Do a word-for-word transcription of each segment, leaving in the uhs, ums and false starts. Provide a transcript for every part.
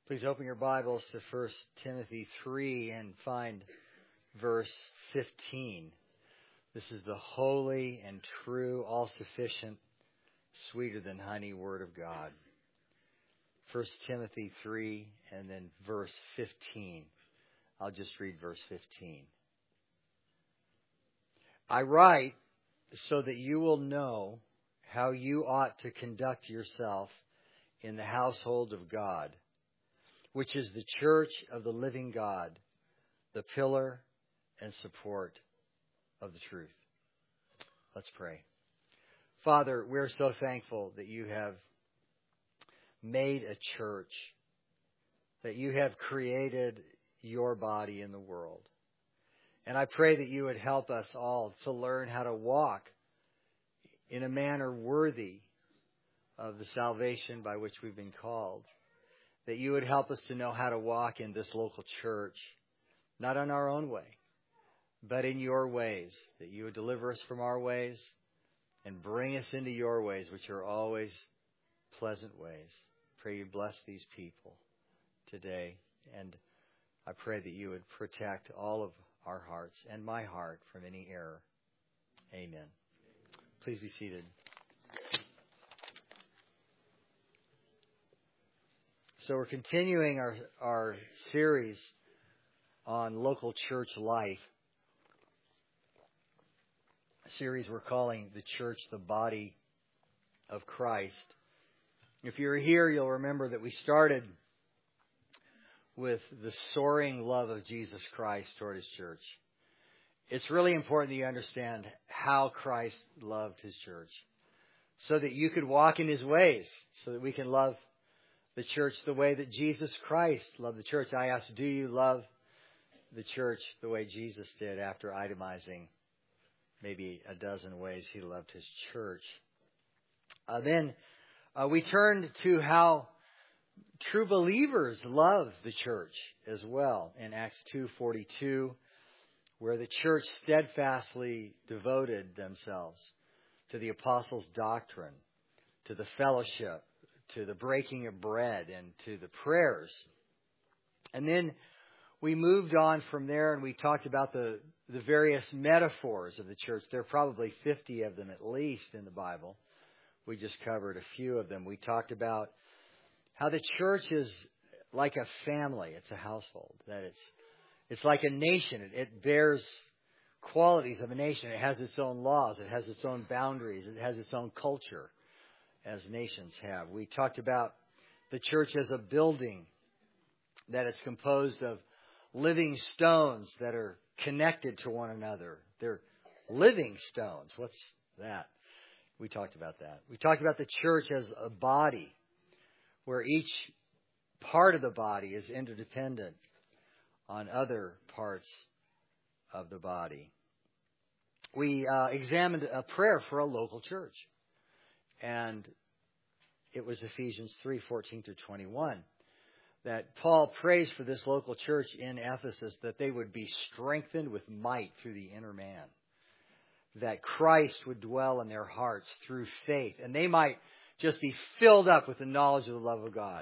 Please open your Bibles to First Timothy three and find verse fifteen. This is the holy and true, all-sufficient, sweeter than honey Word of God. First Timothy three and then verse fifteen. I'll just read verse fifteen. I write so that you will know how you ought to conduct yourself in the household of God, which is the church of the living God, the pillar and support of the truth. Let's pray. Father, we're so thankful that you have made a church, that you have created your body in the world. And I pray that you would help us all to learn how to walk in a manner worthy of the salvation by which we've been called. That you would help us to know how to walk in this local church, not on our own way, but in your ways. That you would deliver us from our ways and bring us into your ways, which are always pleasant ways. Pray you bless these people today. And I pray that you would protect all of our hearts and my heart from any error. Amen. Please be seated. So we're continuing our, our series on local church life. A series we're calling The Church, the Body of Christ. If you're here, you'll remember that we started with the soaring love of Jesus Christ toward His church. It's really important that you understand how Christ loved His church, so that you could walk in His ways, so that we can love the church the way that Jesus Christ loved the church. I ask, do you love the church the way Jesus did, after itemizing maybe a dozen ways He loved His church? Uh, then uh, we turned to how true believers love the church as well in Acts two forty-two, where the church steadfastly devoted themselves to the apostles' doctrine, to the fellowship, to the breaking of bread, and to the prayers. And then we moved on from there and we talked about the, the various metaphors of the church. There are probably fifty of them at least in the Bible. We just covered a few of them. We talked about how the church is like a family. It's a household. That it's it's like a nation. It, it bears qualities of a nation. It has its own laws. It has its own boundaries. It has its own culture, as nations have. We talked about the church as a building, that it's composed of living stones that are connected to one another. They're living stones. What's that? We talked about that. We talked about the church as a body, where each part of the body is interdependent on other parts of the body. We uh, examined a prayer for a local church. And it was Ephesians three fourteen through twenty-one, that Paul prays for this local church in Ephesus, that they would be strengthened with might through the inner man, that Christ would dwell in their hearts through faith, and they might just be filled up with the knowledge of the love of God.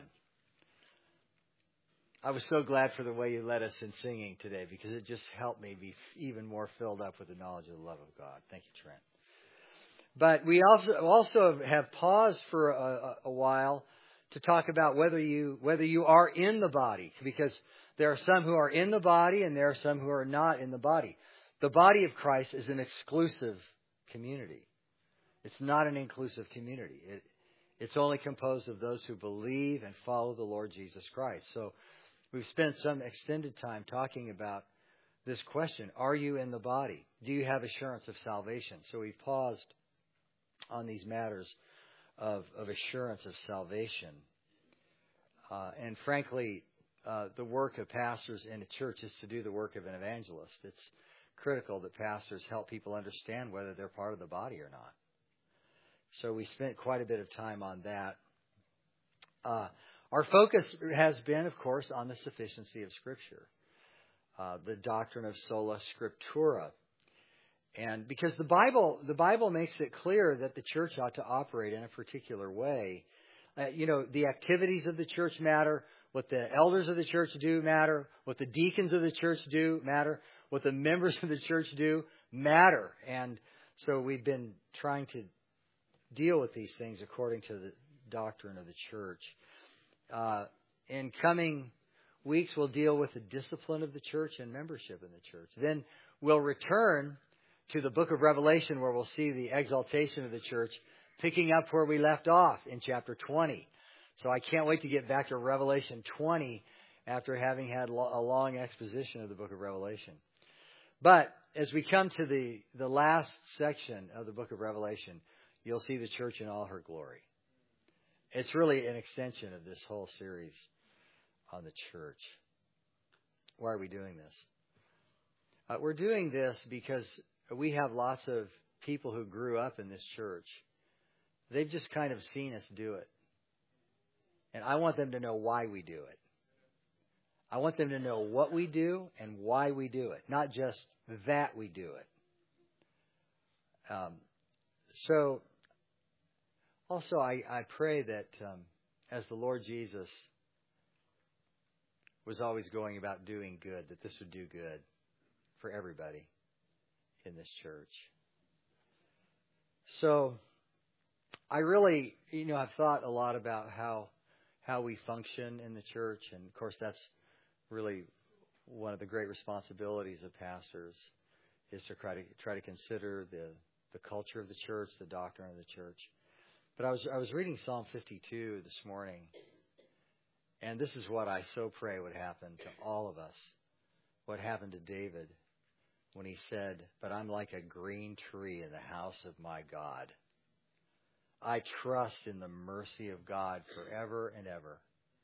I was so glad for the way you led us in singing today, because it just helped me be even more filled up with the knowledge of the love of God. Thank you, Trent. But we also also have paused for a, a while to talk about whether you whether you are in the body, because there are some who are in the body and there are some who are not in the body. The body of Christ is an exclusive community. It's not an inclusive community. It, it's only composed of those who believe and follow the Lord Jesus Christ. So we've spent some extended time talking about this question: are you in the body? Do you have assurance of salvation? So we paused on these matters of, of assurance of salvation. Uh, and frankly, uh, the work of pastors in a church is to do the work of an evangelist. It's critical that pastors help people understand whether they're part of the body or not. So we spent quite a bit of time on that. Uh, our focus has been, of course, on the sufficiency of Scripture, uh, the doctrine of sola scriptura. And because the Bible, the Bible makes it clear that the church ought to operate in a particular way. Uh, you know, the activities of the church matter, What the elders of the church do matter. What the deacons of the church do matter. What the members of the church do matter. And so we've been trying to deal with these things according to the doctrine of the church. Uh, in coming weeks, we'll deal with the discipline of the church and membership in the church. Then we'll return to the book of Revelation, where we'll see the exaltation of the church, picking up where we left off in chapter twenty. So I can't wait to get back to Revelation twenty after having had a long exposition of the book of Revelation. But as we come to the, the last section of the book of Revelation, you'll see the church in all her glory. It's really an extension of this whole series on the church. Why are we doing this? Uh, we're doing this because we have lots of people who grew up in this church. They've just kind of seen us do it. And I want them to know why we do it. I want them to know what we do and why we do it, not just that we do it. Um, so, also, I, I pray that um, as the Lord Jesus was always going about doing good, that this would do good for everybody in this church. So, I really, you know, I've thought a lot about how how we function in the church, and of course, that's really one of the great responsibilities of pastors, is to try to try to consider the the culture of the church, the doctrine of the church. But I was I was reading Psalm fifty-two this morning, and this is what I so pray would happen to all of us. What happened to David when he said, "But I'm like a green tree in the house of my God. I trust in the mercy of God forever and ever.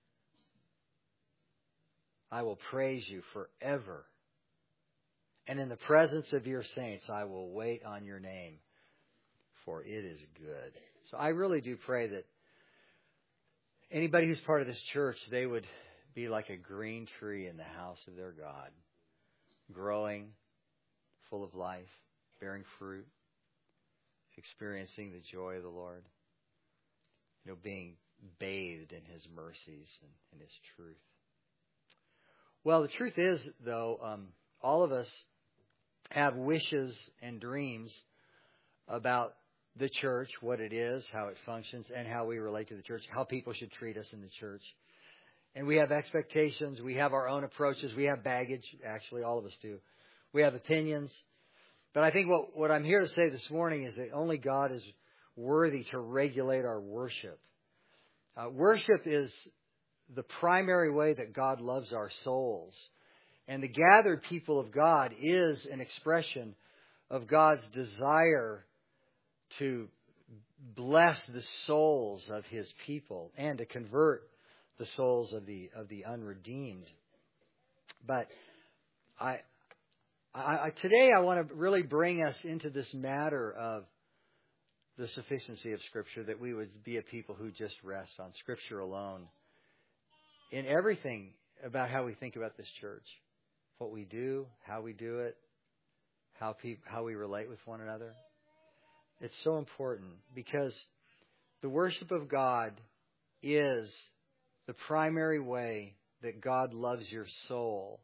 I will praise you forever. And in the presence of your saints, I will wait on your name, for it is good." So I really do pray that anybody who's part of this church, they would be like a green tree in the house of their God, growing, full of life, bearing fruit, experiencing the joy of the Lord, you know, being bathed in His mercies and in His truth. Well, the truth is, though, um, all of us have wishes and dreams about the church, what it is, how it functions, and how we relate to the church, how people should treat us in the church. And we have expectations. We have our own approaches. We have baggage. Actually, all of us do. We have opinions. But I think what, what I'm here to say this morning is that only God is worthy to regulate our worship. Uh, worship is the primary way that God loves our souls. And the gathered people of God is an expression of God's desire to bless the souls of His people and to convert the souls of the of the unredeemed. But I, I today I want to really bring us into this matter of the sufficiency of Scripture, that we would be a people who just rest on Scripture alone in everything about how we think about this church, what we do, how we do it, how pe- how we relate with one another. It's so important because the worship of God is the primary way that God loves your soul.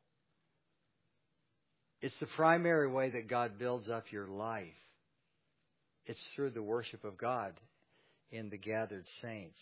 It's the primary way that God builds up your life. It's through the worship of God in the gathered saints.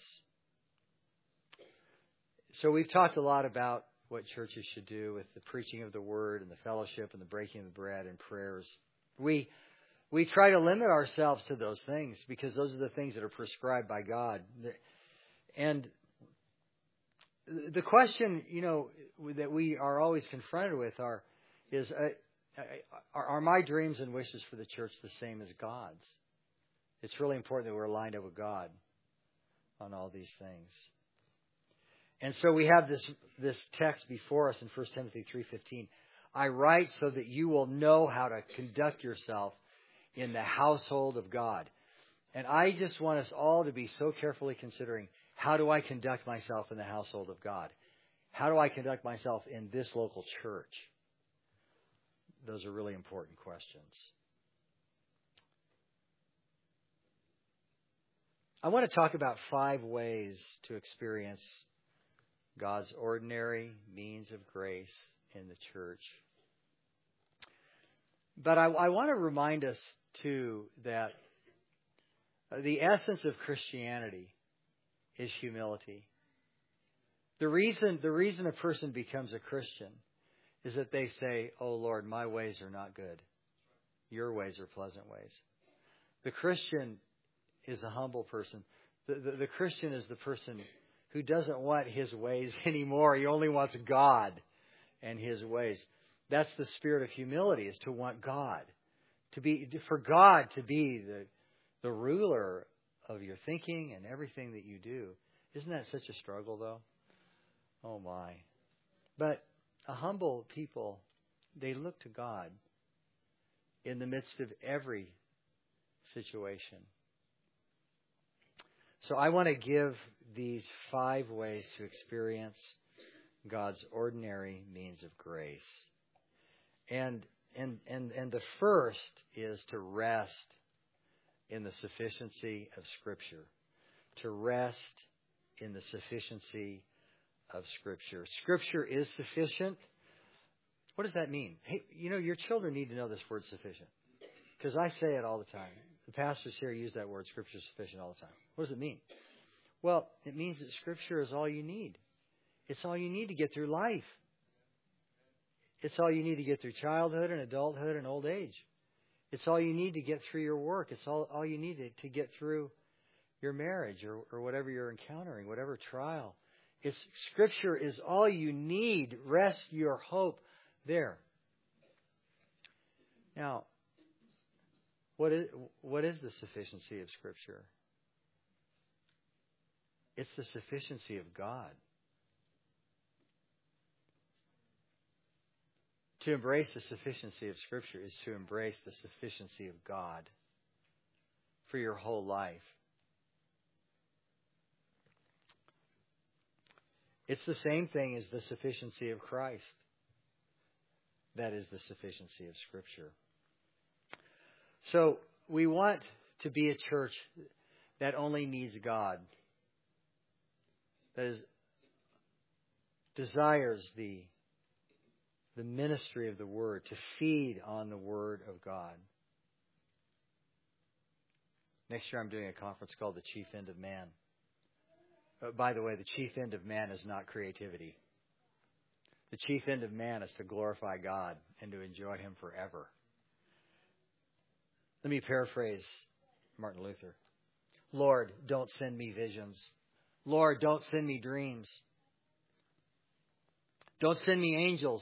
So we've talked a lot about what churches should do with the preaching of the Word and the fellowship and the breaking of the bread and prayers. We we try to limit ourselves to those things because those are the things that are prescribed by God. And the question, you know, that we are always confronted with are is uh, are, are my dreams and wishes for the church the same as God's? It's really important that we're lined up with God on all these things. And so we have this this text before us in First Timothy three fifteen. I write so that you will know how to conduct yourself in the household of God. And I just want us all to be so carefully considering, how do I conduct myself in the household of God? How do I conduct myself in this local church? Those are really important questions. I want to talk about five ways to experience God's ordinary means of grace in the church. But I, I want to remind us, too, that the essence of Christianity is humility. The reason, the reason a person becomes a Christian is that they say, "Oh Lord, my ways are not good. Your ways are pleasant ways." The Christian is a humble person. The, the, the Christian is the person who doesn't want his ways anymore. He only wants God and His ways. That's the spirit of humility, is to want God. To be, for God to be the, the ruler of your thinking and everything that you do. Isn't that such a struggle, though? Oh, my. But a humble people, they look to God in the midst of every situation. So I want to give these five ways to experience God's ordinary means of grace. And and and and the first is to rest in the sufficiency of Scripture. To rest in the sufficiency of Scripture. Scripture is sufficient. What does that mean? Hey, you know, your children need to know this word sufficient. Because I say it all the time. The pastors here use that word, Scripture is sufficient, all the time. What does it mean? Well, it means that Scripture is all you need. It's all you need to get through life. It's all you need to get through childhood and adulthood and old age. It's all you need to get through your work. It's all, all you need to, to get through your marriage or, or whatever you're encountering, whatever trial. It's Scripture is all you need. Rest your hope there. Now, what is what is the sufficiency of Scripture? It's the sufficiency of God. To embrace the sufficiency of Scripture is to embrace the sufficiency of God for your whole life. It's the same thing as the sufficiency of Christ. That is the sufficiency of Scripture. So we want to be a church that only needs God. That is, desires the, the ministry of the Word, to feed on the Word of God. Next year I'm doing a conference called The Chief End of Man. Uh, by the way, the chief end of man is not creativity. The chief end of man is to glorify God and to enjoy Him forever. Let me paraphrase Martin Luther. Lord, don't send me visions. Lord, don't send me dreams. Don't send me angels.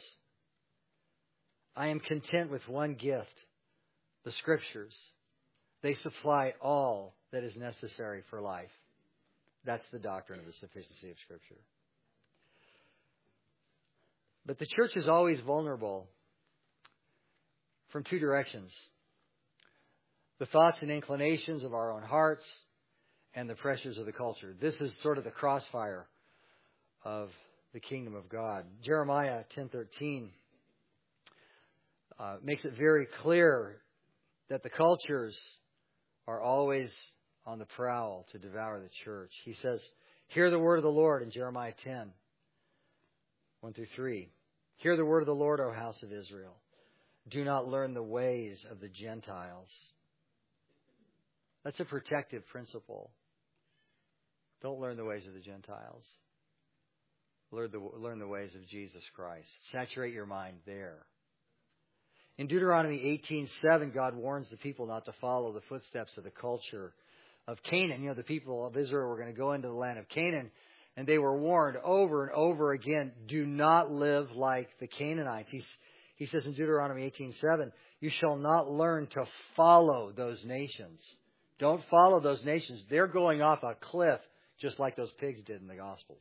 I am content with one gift, the Scriptures. They supply all that is necessary for life. That's the doctrine of the sufficiency of Scripture. But the church is always vulnerable from two directions. The thoughts and inclinations of our own hearts and the pressures of the culture. This is sort of the crossfire of the kingdom of God. Jeremiah ten thirteen uh, makes it very clear that the cultures are always on the prowl to devour the church. He says, hear the word of the Lord in Jeremiah ten, one through three. Hear the word of the Lord, O house of Israel. Do not learn the ways of the Gentiles. That's a protective principle. Don't learn the ways of the Gentiles. Learn the, learn the ways of Jesus Christ. Saturate your mind there. In Deuteronomy eighteen seven, God warns the people not to follow the footsteps of the culture of Canaan. You know, the people of Israel were going to go into the land of Canaan, and they were warned over and over again, do not live like the Canaanites. He's, he says in Deuteronomy eighteen seven, you shall not learn to follow those nations. Don't follow those nations. They're going off a cliff just like those pigs did in the Gospels.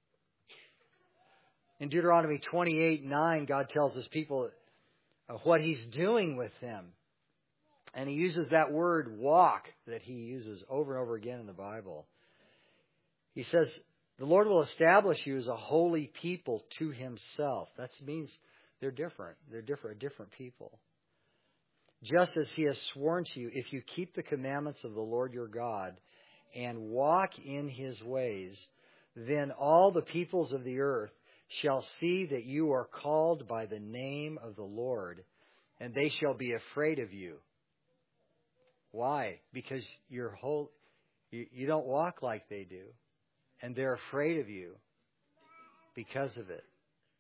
In Deuteronomy twenty-eight nine, God tells His people what He's doing with them. And He uses that word walk that He uses over and over again in the Bible. He says, the Lord will establish you as a holy people to Himself. That means they're different. They're different, a different people. Just as He has sworn to you, if you keep the commandments of the Lord your God and walk in His ways, Then all the peoples of the earth shall see that you are called by the name of the Lord, and they shall be afraid of you. Why? Because you're whole, you, you don't walk like they do, and they're afraid of you because of it.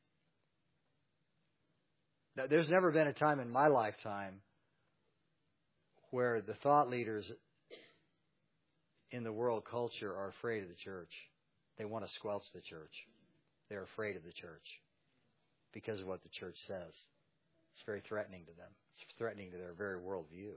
Now, there's never been a time in my lifetime where the thought leaders in the world culture are afraid of the church. They want to squelch the church. They're afraid of the church because of what the church says. It's very threatening to them. It's threatening to their very worldview.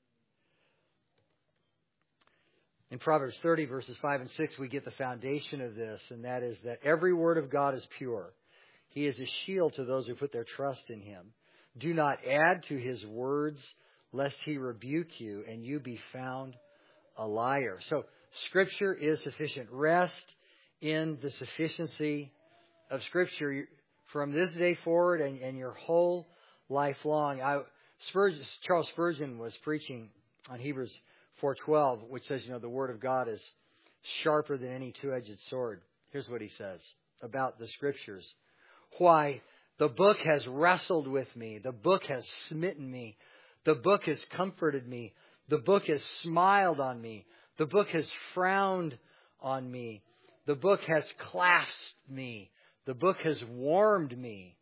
In Proverbs thirty, verses five and six, we get the foundation of this, and that is that every word of God is pure. He is a shield to those who put their trust in Him. Do not add to His words, lest He rebuke you, and you be found a liar. So, Scripture is sufficient. Rest in the sufficiency of Scripture from this day forward and, and your whole life long. I, Spurgeon, Charles Spurgeon was preaching on Hebrews four twelve, which says, you know, the Word of God is sharper than any two-edged sword. Here's what he says about the Scriptures. Why, the book has wrestled with me. The book has smitten me. The book has comforted me. The book has smiled on me. The book has frowned on me. The book has clasped me. The book has warmed me.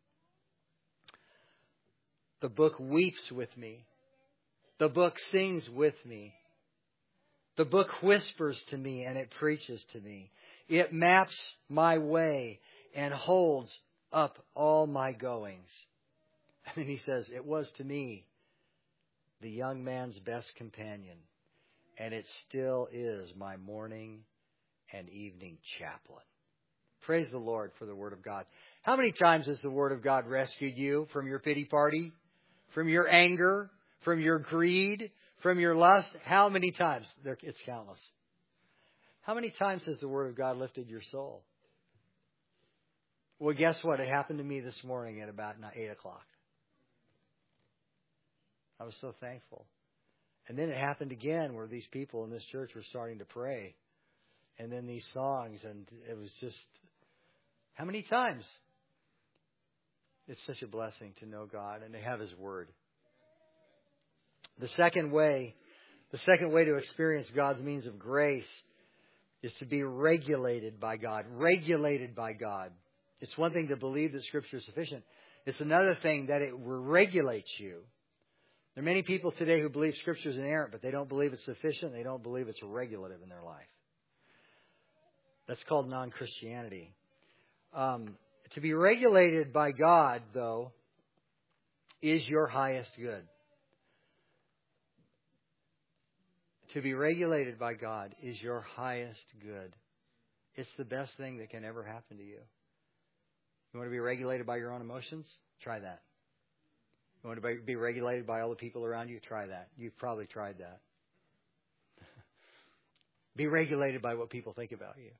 The book weeps with me. The book sings with me. The book whispers to me and it preaches to me. It maps my way and holds up all my goings. And then he says, it was to me the young man's best companion, and it still is my morning and evening chaplain. Praise the Lord for the Word of God. How many times has the Word of God rescued you from your pity party, from your anger, from your greed, from your lust? How many times? It's countless. How many times has the Word of God lifted your soul? Well, guess what? It happened to me this morning at about eight o'clock. I was so thankful. And then it happened again where these people in this church were starting to pray. And then these songs, and it was just, how many times? It's such a blessing to know God and to have His Word. The second way, the second way to experience God's means of grace is to be regulated by God. Regulated by God. It's one thing to believe that Scripture is sufficient. It's another thing that it regulates you. There are many people today who believe Scripture is inerrant, but they don't believe it's sufficient. They don't believe it's regulative in their life. That's called non-Christianity. Um, to be regulated by God, though, is your highest good. To be regulated by God is your highest good. It's the best thing that can ever happen to you. You want to be regulated by your own emotions? Try that. You want to be regulated by all the people around you? Try that. You've probably tried that. Be regulated by what people think about you.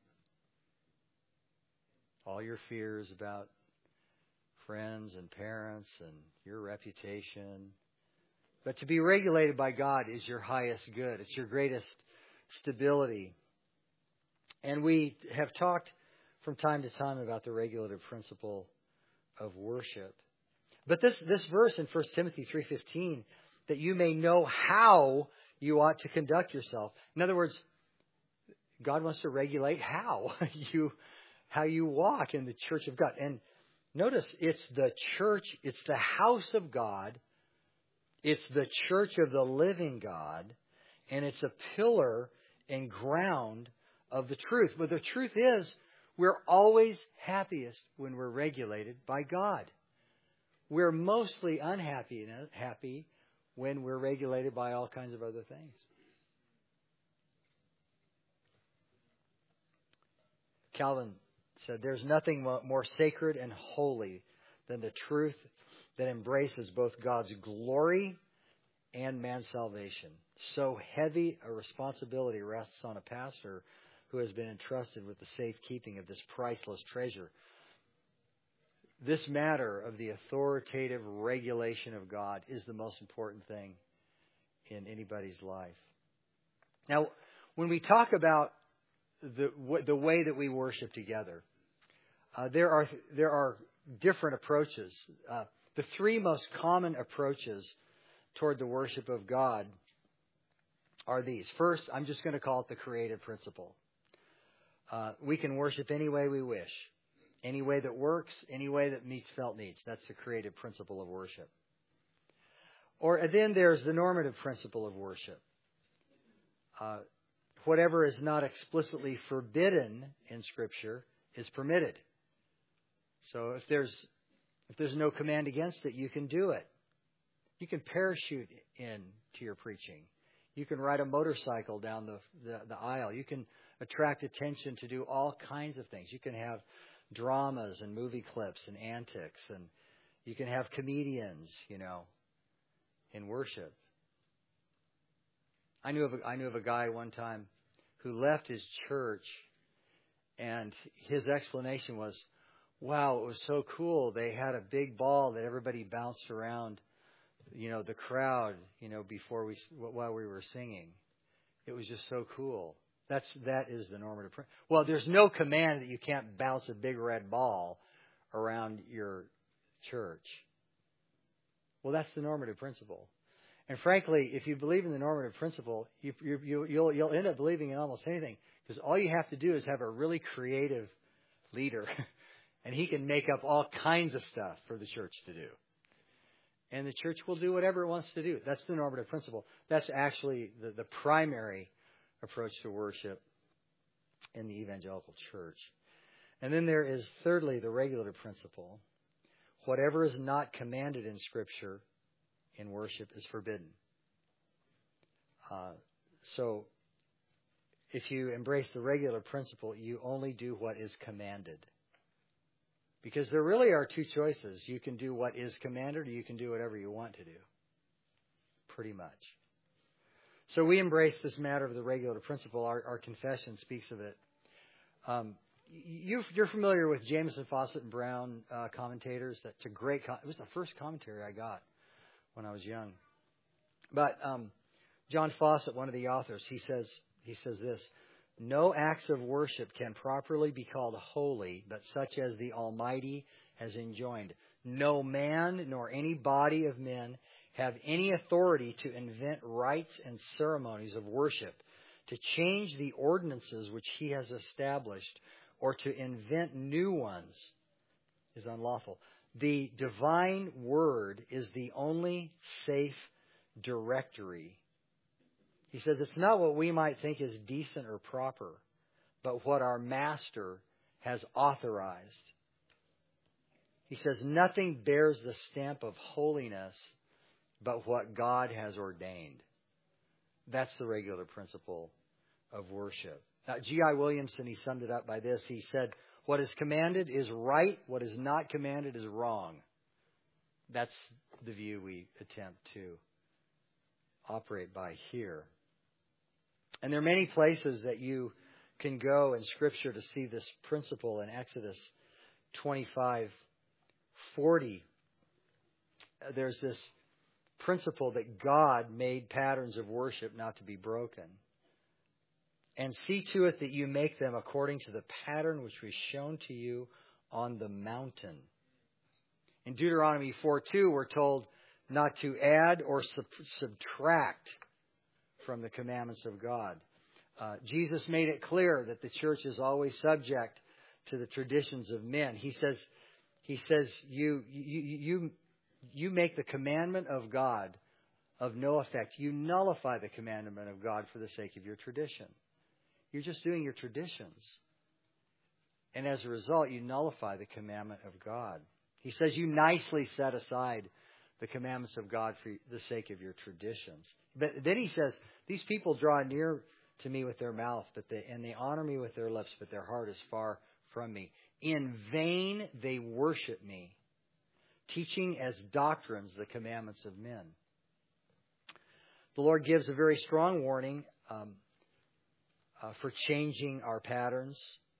All your fears about friends and parents and your reputation. But to be regulated by God is your highest good. It's your greatest stability. And we have talked from time to time about the regulative principle of worship. But this, this verse in First Timothy three fifteen, that you may know how you ought to conduct yourself. In other words, God wants to regulate how you how you walk in the church of God. And notice, it's the church, it's the house of God, it's the church of the living God, and it's a pillar and ground of the truth. But the truth is, we're always happiest when we're regulated by God. We're mostly unhappy and happy when we're regulated by all kinds of other things. Calvin said, there's nothing more sacred and holy than the truth that embraces both God's glory and man's salvation. So heavy a responsibility rests on a pastor who has been entrusted with the safekeeping of this priceless treasure. This matter of the authoritative regulation of God is the most important thing in anybody's life. Now, when we talk about the the way that we worship together. Uh, there are there are different approaches. Uh, the three most common approaches toward the worship of God are these. First, I'm just going to call it the creative principle. Uh, we can worship any way we wish, any way that works, any way that meets felt needs. That's the creative principle of worship. Or then there's the normative principle of worship. Uh, whatever is not explicitly forbidden in Scripture is permitted. So if there's if there's no command against it, you can do it. You can parachute in to your preaching. You can ride a motorcycle down the, the, the aisle. You can attract attention to do all kinds of things. You can have dramas and movie clips and antics, and you can have comedians, you know, in worship. I knew of a, I knew of a guy one time who left his church, and his explanation was, wow, it was so cool. They had a big ball that everybody bounced around, you know, the crowd, you know, before we, while we were singing. It was just so cool. That's, that is the normative principle. Well, there's no command that you can't bounce a big red ball around your church. Well, that's the normative principle. And frankly, if you believe in the normative principle, you, you, you, you'll, you'll end up believing in almost anything. Because all you have to do is have a really creative leader. And he can make up all kinds of stuff for the church to do. And the church will do whatever it wants to do. That's the normative principle. That's actually the, the primary approach to worship in the evangelical church. And then there is, thirdly, the regulative principle. Whatever is not commanded in Scripture in worship is forbidden. Uh, so, if you embrace the regular principle, you only do what is commanded. Because there really are two choices. You can do what is commanded, or you can do whatever you want to do. Pretty much. So we embrace this matter of the regular principle. Our, our confession speaks of it. Um, you, you're familiar with Jameson, Fawcett, and Brown uh, commentators. That's a great. Com- it was the first commentary I got when I was young. But um, John Fawcett, one of the authors, he says he says this: no acts of worship can properly be called holy, but such as the Almighty has enjoined. No man nor any body of men have any authority to invent rites and ceremonies of worship, to change the ordinances which he has established, or to invent new ones is unlawful. The divine word is the only safe directory. He says it's not what we might think is decent or proper, but what our Master has authorized. He says nothing bears the stamp of holiness but what God has ordained. That's the regular principle of worship. Now, G I Williamson, he summed it up by this. He said, what is commanded is right. What is not commanded is wrong. That's the view we attempt to operate by here. And there are many places that you can go in Scripture to see this principle. In Exodus twenty-five forty, there's this principle that God made patterns of worship not to be broken. And see to it that you make them according to the pattern which was shown to you on the mountain. In Deuteronomy four two, we're told not to add or sub- subtract from the commandments of God. Uh, Jesus made it clear that the church is always subject to the traditions of men. He says, he says, you, you, you, you make the commandment of God of no effect. You nullify the commandment of God for the sake of your tradition. You're just doing your traditions. And as a result, you nullify the commandment of God. He says you nicely set aside the commandments of God for the sake of your traditions. But then he says, these people draw near to me with their mouth, but they, and they honor me with their lips, but their heart is far from me. In vain they worship me, teaching as doctrines the commandments of men. The Lord gives a very strong warning um, uh, for changing our patterns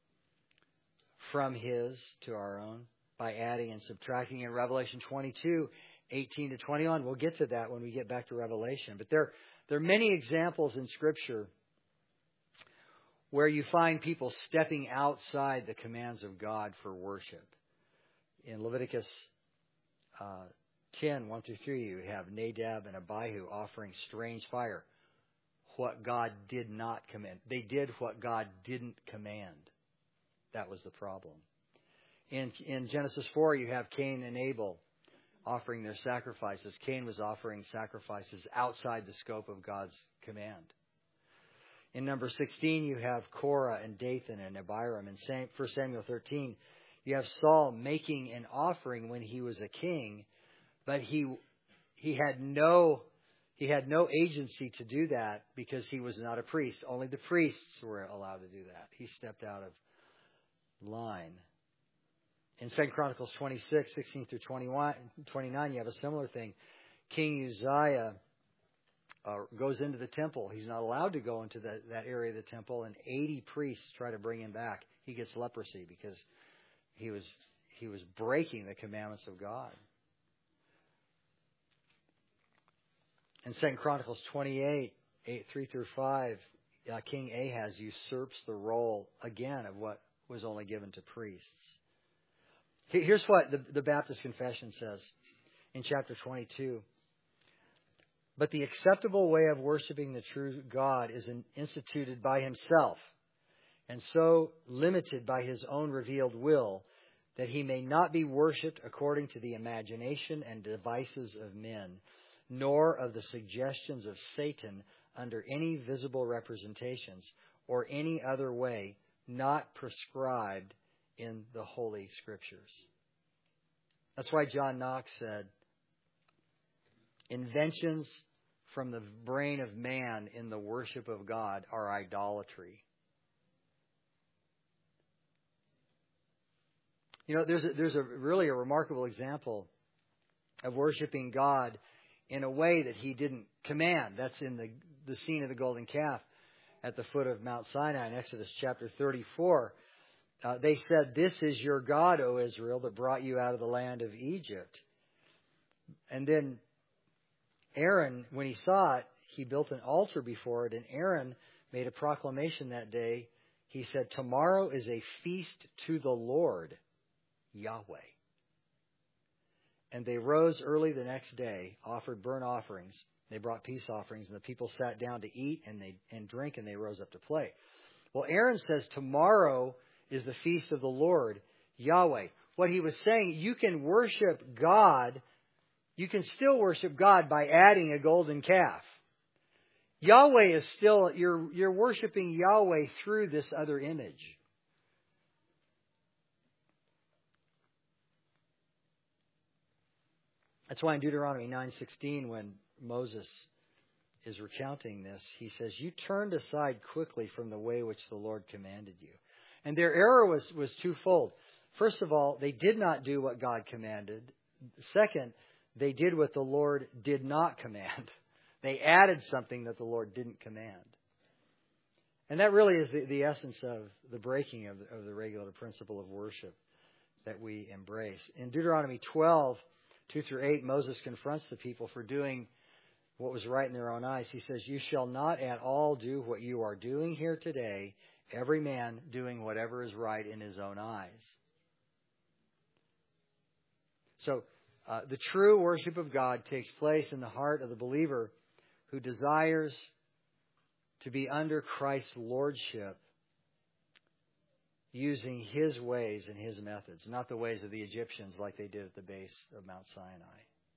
from His to our own by adding and subtracting. In Revelation twenty-two, eighteen to twenty-one, we'll get to that when we get back to Revelation. But there, there are many examples in Scripture where you find people stepping outside the commands of God for worship. In Leviticus uh, ten, one through three, you have Nadab and Abihu offering strange fire. What God did not command. They did what God didn't command. That was the problem. In, in Genesis four, you have Cain and Abel offering their sacrifices. Cain was offering sacrifices outside the scope of God's command. In number sixteen, you have Korah and Dathan and Abiram. In First Samuel thirteen, you have Saul making an offering when he was a king, but he he had no he had no agency to do that because he was not a priest. Only the priests were allowed to do that. He stepped out of line. In Second Chronicles twenty-six, sixteen through twenty-one, twenty-nine, you have a similar thing. King Uzziah uh, goes into the temple. He's not allowed to go into the, that area of the temple, and eighty priests try to bring him back. He gets leprosy because he was he was breaking the commandments of God. In Second Chronicles twenty-eight, eight, three through five, uh, King Ahaz usurps the role again of what was only given to priests. Here's what the, the Baptist Confession says in chapter twenty-two. But the acceptable way of worshiping the true God is in, instituted by himself, and so limited by his own revealed will, that he may not be worshipped according to the imagination and devices of men, nor of the suggestions of Satan under any visible representations, or any other way not prescribed in the Holy Scriptures. That's why John Knox said, inventions from the brain of man in the worship of God are idolatry. You know, there's a, there's a really a remarkable example of worshiping God in a way that he didn't command. That's in the, the scene of the golden calf at the foot of Mount Sinai in Exodus chapter thirty-four. Uh, they said, "This is your God, O Israel, that brought you out of the land of Egypt." And then Aaron, when he saw it, he built an altar before it, and Aaron made a proclamation that day. He said, "Tomorrow is a feast to the Lord, Yahweh." And they rose early the next day, offered burnt offerings. They brought peace offerings, and the people sat down to eat and they and drink, and they rose up to play. Well, Aaron says, tomorrow is the feast of the Lord, Yahweh. What he was saying, you can worship God, you can still worship God by adding a golden calf. Yahweh is still, you're, you're worshiping Yahweh through this other image. That's why in Deuteronomy nine sixteen, when Moses is recounting this, he says, "You turned aside quickly from the way which the Lord commanded you." And their error was, was twofold. First of all, they did not do what God commanded. Second, they did what the Lord did not command. They added something that the Lord didn't command. And that really is the, the essence of the breaking of, of the regular principle of worship that we embrace. In Deuteronomy twelve, two through eight, Moses confronts the people for doing what was right in their own eyes. He says, "You shall not at all do what you are doing here today, every man doing whatever is right in his own eyes." So, uh, the true worship of God takes place in the heart of the believer who desires to be under Christ's lordship, using his ways and his methods, not the ways of the Egyptians like they did at the base of Mount Sinai.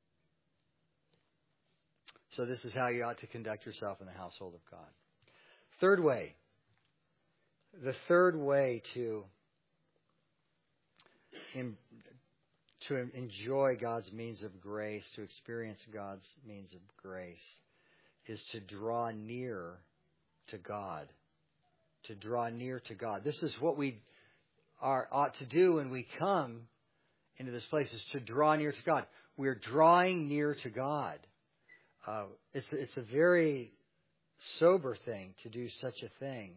So this is how you ought to conduct yourself in the household of God. Third way. The third way to, in, to enjoy God's means of grace, to experience God's means of grace, is to draw near to God. To draw near to God. This is what we are ought to do when we come into this place, is to draw near to God. We're drawing near to God. Uh, it's it's a very sober thing to do such a thing.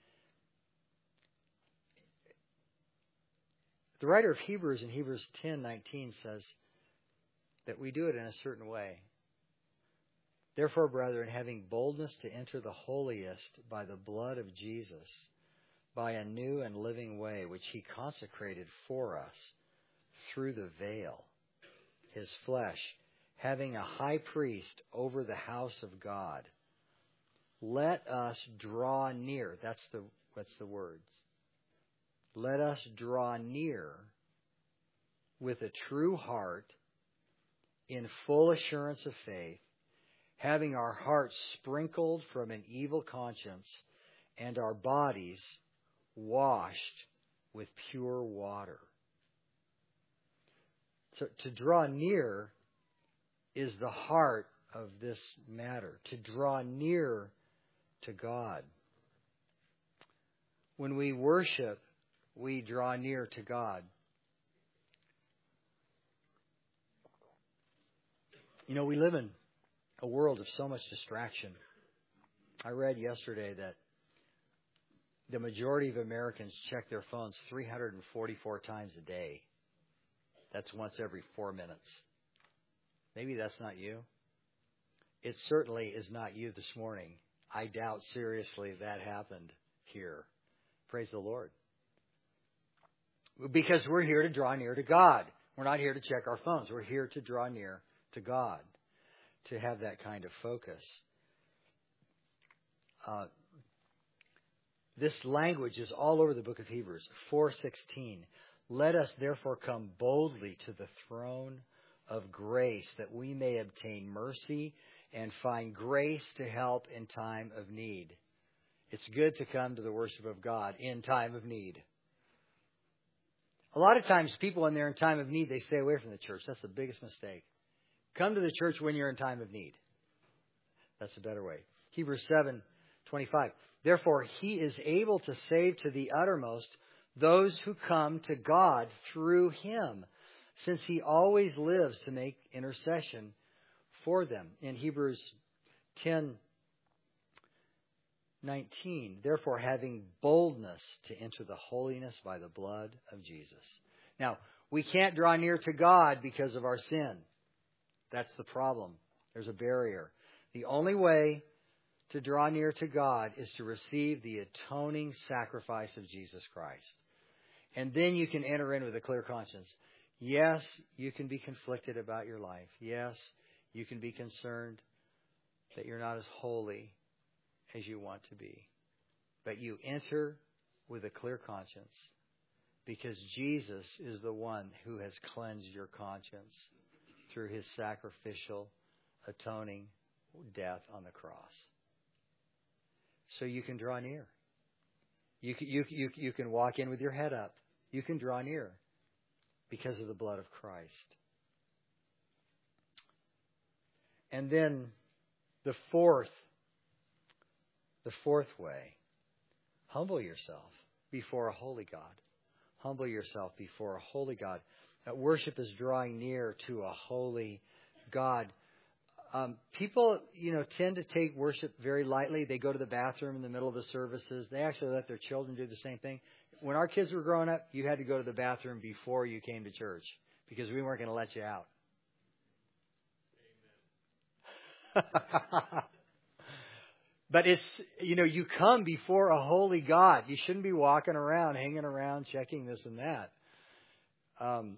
The writer of Hebrews in Hebrews ten nineteen says that we do it in a certain way. "Therefore, brethren, having boldness to enter the holiest by the blood of Jesus, by a new and living way, which he consecrated for us through the veil, his flesh, having a high priest over the house of God. Let us draw near. That's the, that's the words. Let us draw near with a true heart in full assurance of faith, having our hearts sprinkled from an evil conscience and our bodies washed with pure water. So to draw near is the heart of this matter, to draw near to God. When we worship, we draw near to God. You know, we live in a world of so much distraction. I read yesterday that the majority of Americans check their phones three hundred forty-four times a day. That's once every four minutes. Maybe that's not you. It certainly is not you this morning. I doubt seriously that happened here. Praise the Lord. Because we're here to draw near to God. We're not here to check our phones. We're here to draw near to God, to have that kind of focus. Uh, this language is all over the book of Hebrews. four sixteen. Let us therefore come boldly to the throne of grace, that we may obtain mercy and find grace to help in time of need. It's good to come to the worship of God in time of need. A lot of times people, when they're in time of need, they stay away from the church. That's the biggest mistake. Come to the church when you're in time of need. That's a better way. Hebrews seven twenty-five. Therefore, he is able to save to the uttermost those who come to God through him, since he always lives to make intercession for them. In Hebrews ten nineteen, therefore having boldness to enter the holiness by the blood of Jesus. Now, we can't draw near to God because of our sin. That's the problem. There's a barrier. The only way to draw near to God is to receive the atoning sacrifice of Jesus Christ. And then you can enter in with a clear conscience. Yes, you can be conflicted about your life. Yes, you can be concerned that you're not as holy as you want to be. But you enter with a clear conscience because Jesus is the one who has cleansed your conscience through his sacrificial, atoning death on the cross. So you can draw near. You can, you, you, you can walk in with your head up. You can draw near because of the blood of Christ. And then the fourth, the fourth way, humble yourself before a holy God. Humble yourself before a holy God. That worship is drawing near to a holy God. Um, people, you know, tend to take worship very lightly. They go to the bathroom in the middle of the services. They actually let their children do the same thing. When our kids were growing up, you had to go to the bathroom before you came to church because we weren't going to let you out. Amen. But it's, you know, you come before a holy God. You shouldn't be walking around, hanging around, checking this and that. Um,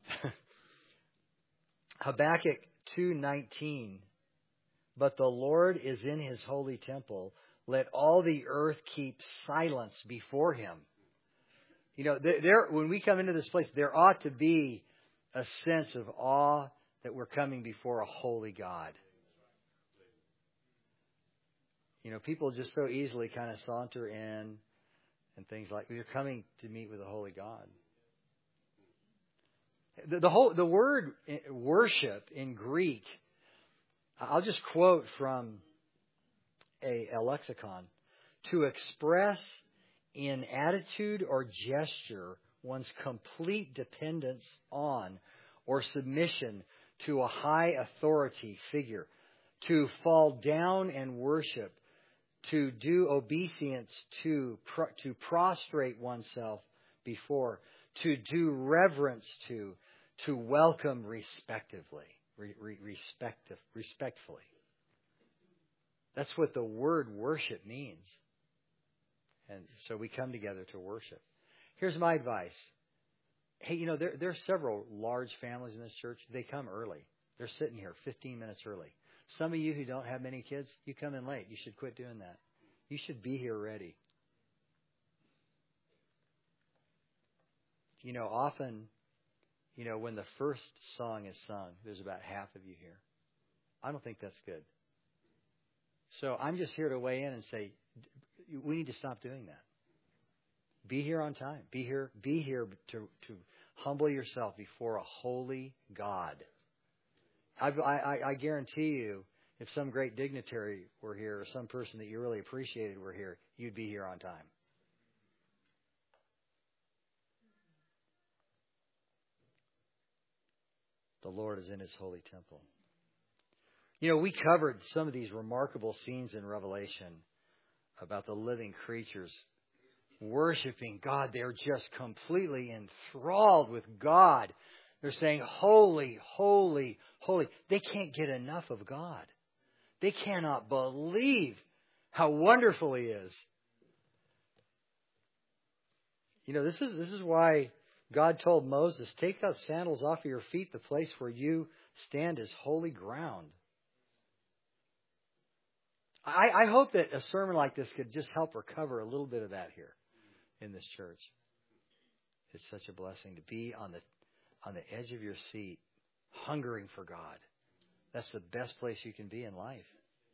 Habakkuk two nineteen. But the Lord is in his holy temple. Let all the earth keep silence before him. You know, there, when we come into this place, there ought to be a sense of awe that we're coming before a holy God. You know, people just so easily kind of saunter in and things like that. You're coming to meet with a holy God. The, the whole the word worship in Greek, I'll just quote from a, a lexicon. To express in attitude or gesture one's complete dependence on or submission to a high authority figure. To fall down and worship. To do obeisance to, to prostrate oneself before. To do reverence to. To welcome respectively. Re- re- respectif- respectfully. That's what the word worship means. And so we come together to worship. Here's my advice. Hey, you know, there, there are several large families in this church. They come early. They're sitting here fifteen minutes early. Some of you who don't have many kids, you come in late. You should quit doing that. You should be here ready. You know, often, you know, when the first song is sung, there's about half of you here. I don't think that's good. So I'm just here to weigh in and say, we need to stop doing that. Be here on time. Be here, be here to, to humble yourself before a holy God. I, I, I guarantee you, if some great dignitary were here or some person that you really appreciated were here, you'd be here on time. The Lord is in His holy temple. You know, we covered some of these remarkable scenes in Revelation about the living creatures worshiping God. They're just completely enthralled with God. They're saying, holy, holy, holy. They can't get enough of God. They cannot believe how wonderful He is. You know, this is this is why God told Moses, take those sandals off of your feet. The place where you stand is holy ground. I, I hope that a sermon like this could just help recover a little bit of that here in this church. It's such a blessing to be on the on the edge of your seat, hungering for God. That's the best place you can be in life.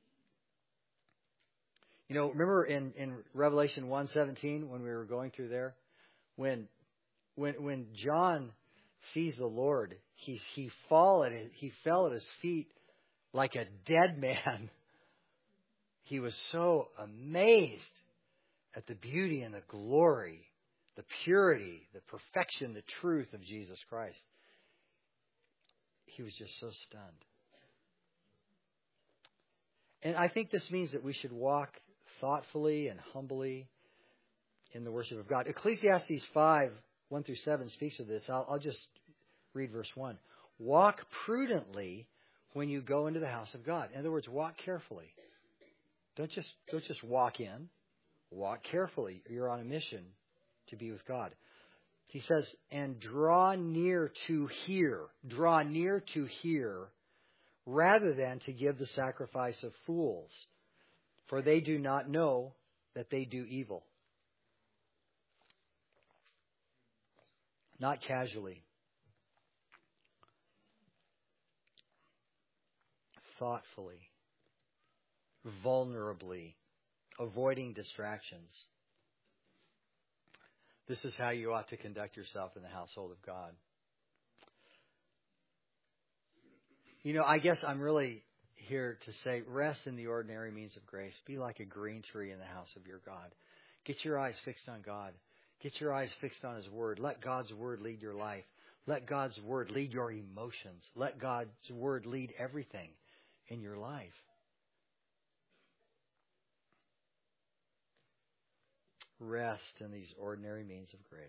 You know, remember in, in Revelation one seventeen when we were going through there, when when when John sees the Lord, he he fall at his, he fell at his feet like a dead man. He was so amazed at the beauty and the glory, the purity, the perfection, the truth of Jesus Christ. He was just so stunned. And I think this means that we should walk thoughtfully and humbly in the worship of God. Ecclesiastes five, one through seven speaks of this. I'll, I'll just read verse one. Walk prudently when you go into the house of God. In other words, walk carefully. Don't just, don't just walk in. Walk carefully. You're on a mission to be with God. He says, and draw near to hear. Draw near to hear rather than to give the sacrifice of fools. For they do not know that they do evil. Not casually. Thoughtfully. Vulnerably. Avoiding distractions. This is how you ought to conduct yourself in the household of God. You know, I guess I'm really here to say rest in the ordinary means of grace. Be like a green tree in the house of your God. Get your eyes fixed on God. Get your eyes fixed on His Word. Let God's Word lead your life. Let God's Word lead your emotions. Let God's Word lead everything in your life. Rest in these ordinary means of grace.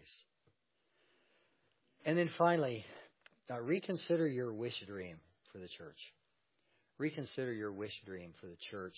And then finally, uh, reconsider your wish dream for the church. Reconsider your wish dream for the church.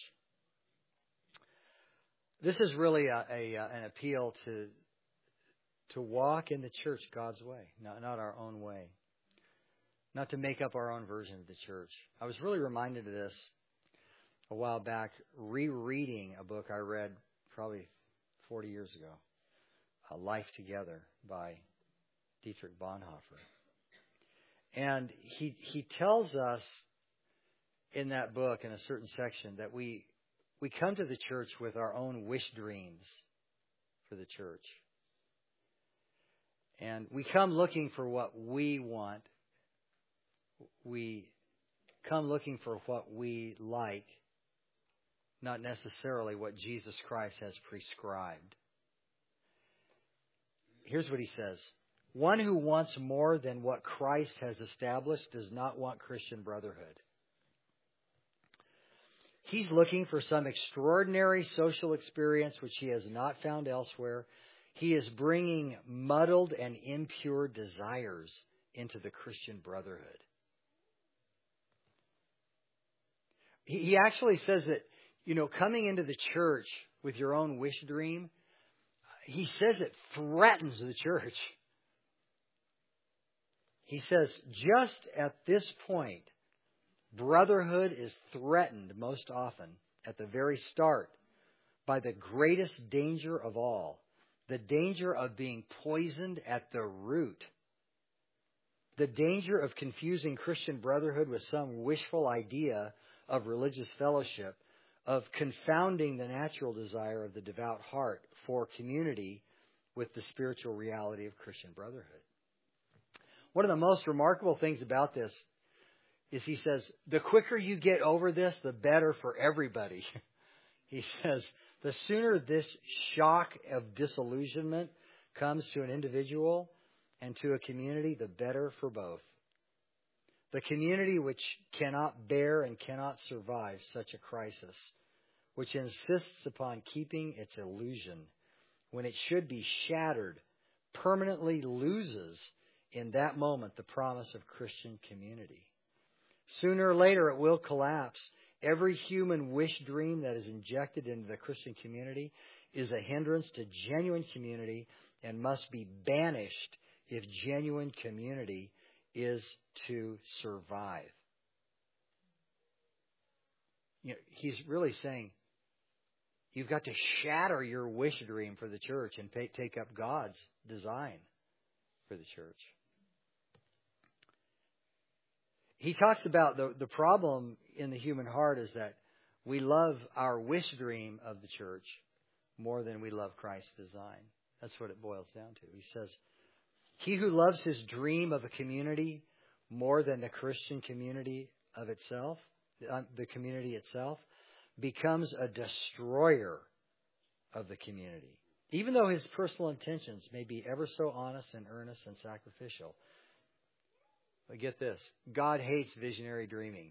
This is really a, a, an appeal to, to walk in the church God's way, not, not our own way. Not to make up our own version of the church. I was really reminded of this a while back, rereading a book I read probably forty years ago, A Life Together by Dietrich Bonhoeffer. And he he tells us in that book, in a certain section, that we we come to the church with our own wish dreams for the church. And we come looking for what we want. We come looking for what we like, not necessarily what Jesus Christ has prescribed. Here's what he says. One who wants more than what Christ has established does not want Christian brotherhood. He's looking for some extraordinary social experience which he has not found elsewhere. He is bringing muddled and impure desires into the Christian brotherhood. He actually says that, you know, coming into the church with your own wish dream he says it threatens the church. He says, just at this point, brotherhood is threatened most often at the very start by the greatest danger of all, the danger of being poisoned at the root. The danger of confusing Christian brotherhood with some wishful idea of religious fellowship, of confounding the natural desire of the devout heart for community with the spiritual reality of Christian brotherhood. One of the most remarkable things about this is he says, the quicker you get over this, the better for everybody. He says, the sooner this shock of disillusionment comes to an individual and to a community, the better for both. The community which cannot bear and cannot survive such a crisis, which insists upon keeping its illusion when it should be shattered, permanently loses in that moment the promise of Christian community. Sooner or later it will collapse. Every human wish dream that is injected into the Christian community is a hindrance to genuine community and must be banished if genuine community is to survive. You know, he's really saying you've got to shatter your wish dream for the church and pay, take up God's design for the church. He talks about the, the problem in the human heart is that we love our wish dream of the church more than we love Christ's design. That's what it boils down to. He says, he who loves his dream of a community more than the Christian community of itself, the community itself, becomes a destroyer of the community. Even though his personal intentions may be ever so honest and earnest and sacrificial. But get this, God hates visionary dreaming.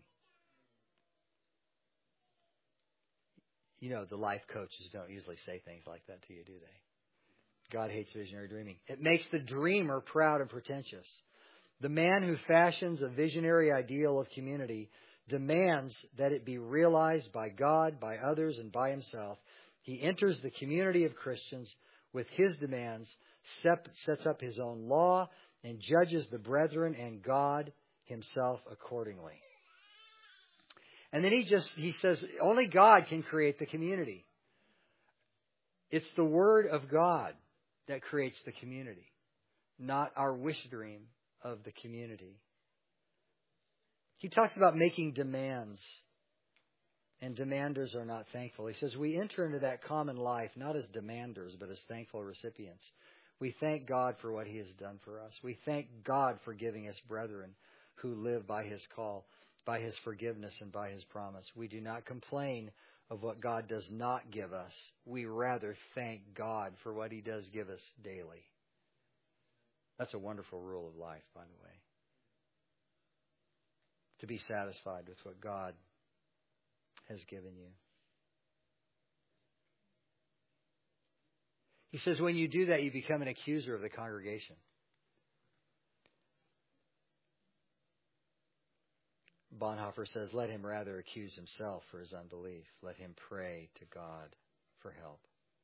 You know, the life coaches don't usually say things like that to you, do they? God hates visionary dreaming. It makes the dreamer proud and pretentious. The man who fashions a visionary ideal of community demands that it be realized by God, by others, and by himself. He enters the community of Christians with his demands, sets up his own law, and judges the brethren and God himself accordingly. And then he just, he says, only God can create the community. It's the Word of God that creates the community, not our wish dream of the community. He talks about making demands, and demanders are not thankful. He says we enter into that common life not as demanders, but as thankful recipients. We thank God for what he has done for us. We thank God for giving us brethren who live by his call, by his forgiveness, and by his promise. We do not complain of what God does not give us. We rather thank God for what he does give us daily. That's a wonderful rule of life, by the way. To be satisfied with what God has given you. He says when you do that, you become an accuser of the congregation. Bonhoeffer says, let him rather accuse himself for his unbelief. Let him pray to God for help.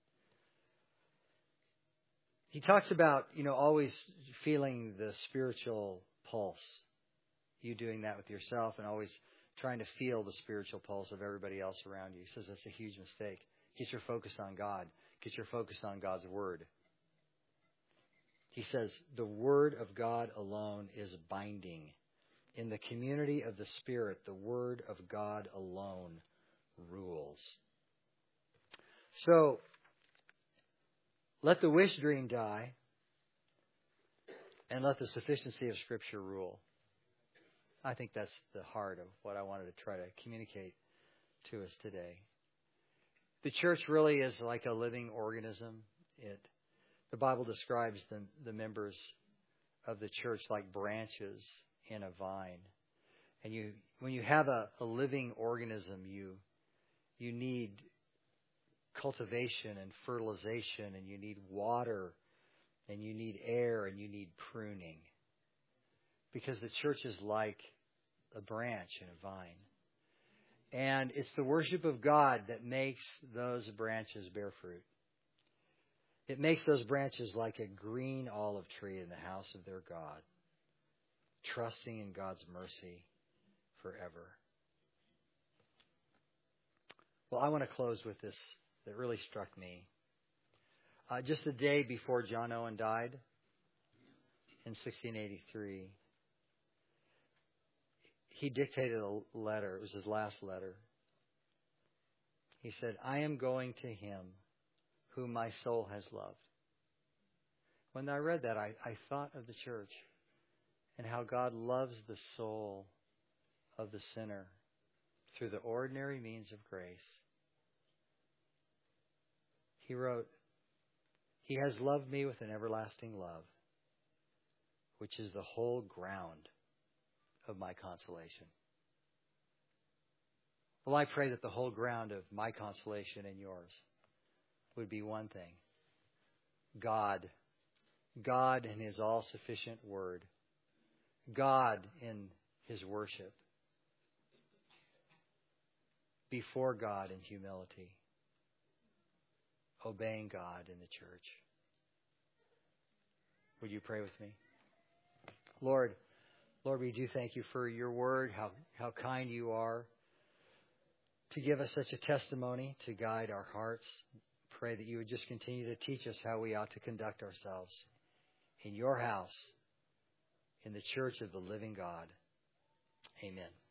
He talks about, you know, always feeling the spiritual pulse. You doing that with yourself and always trying to feel the spiritual pulse of everybody else around you. He says that's a huge mistake. Get your focus on God. Get your focus on God's Word. He says the Word of God alone is binding. In the community of the Spirit, the Word of God alone rules. So, let the wish dream die, and let the sufficiency of Scripture rule. I think that's the heart of what I wanted to try to communicate to us today. The church really is like a living organism. It, the Bible describes the, the members of the church like branches in a vine. And you, when you have a, a living organism, you, you need cultivation and fertilization, and you need water, and you need air, and you need pruning. Because the church is like a branch in a vine. And it's the worship of God that makes those branches bear fruit. It makes those branches like a green olive tree in the house of their God, trusting in God's mercy forever. Well, I want to close with this that really struck me. Uh, just the day before John Owen died in sixteen eighty-three, he dictated a letter. It was his last letter. He said, I am going to him whom my soul has loved. When I read that, I, I thought of the church and how God loves the soul of the sinner through the ordinary means of grace. He wrote, He has loved me with an everlasting love, which is the whole ground of my consolation. Well, I pray that the whole ground of my consolation and yours would be one thing. God. God in His all-sufficient Word. God in His worship. Before God in humility. Obeying God in the church. Would you pray with me? Lord, Lord, we do thank you for your word, how, how kind you are to give us such a testimony to guide our hearts. Pray that you would just continue to teach us how we ought to conduct ourselves in your house, in the church of the living God. Amen.